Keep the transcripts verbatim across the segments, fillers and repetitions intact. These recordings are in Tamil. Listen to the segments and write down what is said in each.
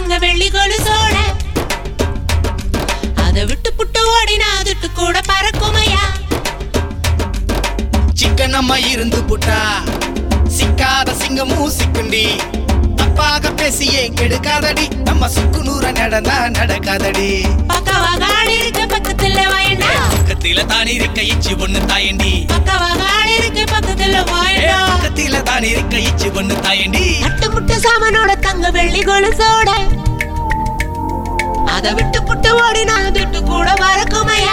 தங்க வெள்ளி கொலுசோட அதை விட்டு புட்டு ஓடினா அதுட்டு கூட பறக்குமையா. சிக்கனம்மா இருந்து புட்டா சிக்காத சிங்கமும் சிக்குண்டி. தப்பாக பேசியே கெடுக்காதடி நம்ம சுக்கு நூற நடந்தா நடக்காதடி. பக்கவாகாடு இருக்க பக்கத்துல வாயண்டா பக்கத்தில தான் இருக்க இச்சி ஒண்ணு தாயண்டி. பக்கவாகாடு இருக்க பக்கத்துல வாயண்டா பக்கத்தில தான் இருக்க இச்சி ஒண்ணு தாயண்டி. அட்டு முட்டு சாமனோட தங்க வெள்ளி கொலுசோட அதை விட்டு புட்டு ஓடினா அதுட்டு கூட பறக்குமையா.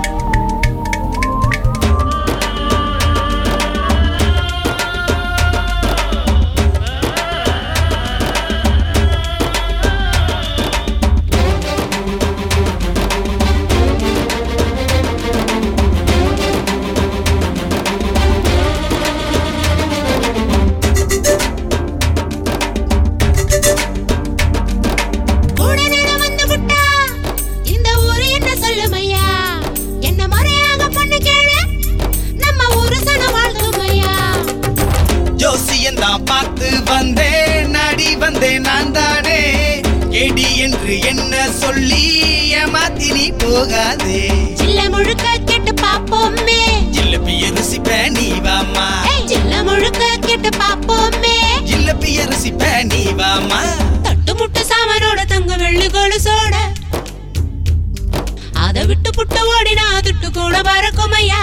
பார்த்து வந்தேன் நடி வந்தேன் நான் தானே கேடி என்று என்ன சொல்லி ஏமாத்தி நீ போகாதே. சில்ல முழுக்க கேட்டு பாப்போமே ஜில்லபிய ருசிப்ப நீ வாமா. சில்ல முழுக்க கேட்டு பாப்போமே ஜில்லபிய ருசிப்ப நீ வாமா. தட்டு முட்டு சாமனோட தங்க வெள்ளி கொலுசோட அதை விட்டு புட்டு ஓடினா அதுட்டு கூட பறக்குமையா.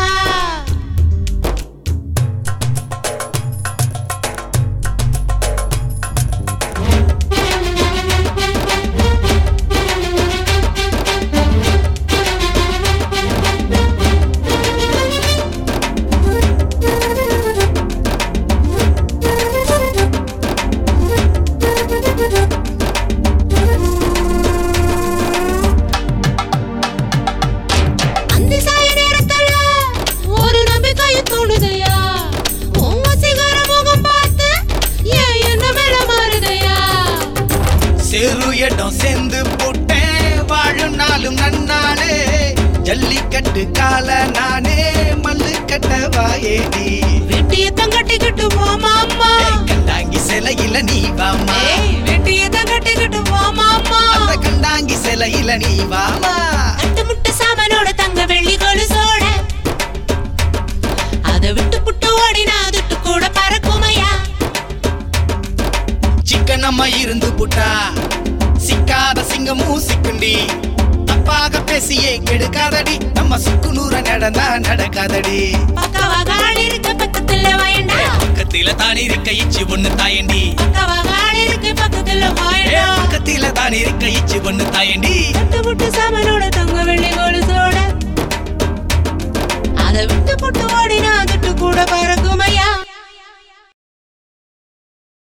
இடம் சேர்ந்து போட்டேன் வாழும் நாளும் நன்னாளே. ஜல்லிக்கட்டு கால நானே மல்லு கட்ட வாயேடி. வெட்டிய தங்கட்டிக்கிட்டு போமாமா கண்டாங்கி சிலையில நீ வாமா. வெட்டிய தங்கட்டிக்கிட்டு போமாமா அந்த கண்டாங்கி சிலையில நீ வாமா. அட்டு முட்டு சாமனோட தங்க வெள்ளி கொலுசோட அதை விட்டு புட்டு ஓடினா அதுட்டு கூட பறக்குமையா. சிக்கனம்மா இருந்து புட்டா சிக்காத சிங்கமும் சிக்குண்டி. தப்பாக பேசியே கெடுக்காதடி நம்ம சுக்கு நூற நடந்தா நடக்காதடி. பக்கவாகாடு இருக்க பக்கத்துல வாயண்டா பக்கத்தில தான் இருக்க இச்சி ஒண்ணு தாயண்டி. பக்கவாகாடு இருக்க பக்கத்துல வாயண்டா பக்கத்தில தான் இருக்க இச்சி ஒண்ணு தாயண்டி. தட்டு முட்டு சாமனோட தங்க வெள்ளி கொலுசோட அதை விட்டு புட்டு ஓடினா அதுட்டு கூட பறக்கும்.